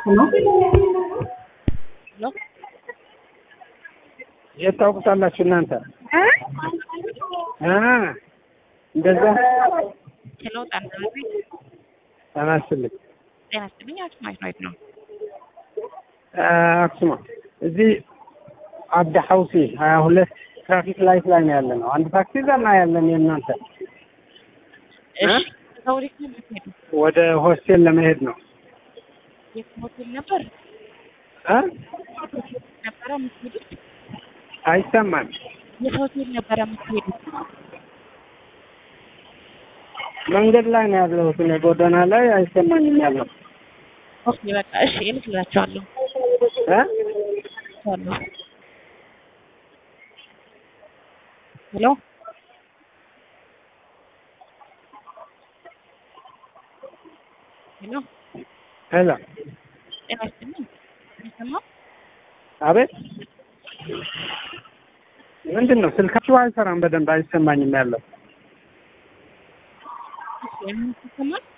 ነው ነው የታውቁታላችሁ እናንተ እንደዛ ሄሎ ታናግሪ ተናስልኝ ጤናስልኝ አክሱማይት ነው አክሱማ እዚህ አብደ ሐውሲ 22 ትራፊክ ላይት ላይ ነው ያለነው። አንድ ታክሲ ዘና ያለን የእናንተ እሺ ታውሪክ ነው ወደ ሆስቴል ለመሄድ ነው። የሆቴል ነበር ነበረ የምትሄዱት? አይሰማም። የሆቴል ነበረ የምትሄዱት? መንገድ ላይ ነው ያለሁት እኔ ጎዳና ላይ አይሰማኝም ያለው። ኦኬ በቃ እሺ እልክላችኋለሁ። ሄሎ ሄሎ ሄሎ ጤናስልኝ ይሰማል? አቤት ምንድን ነው ስልካችሁ አይሰራም፣ በደንብ አይሰማኝም ያለው። እሺ ምን ይሰማል?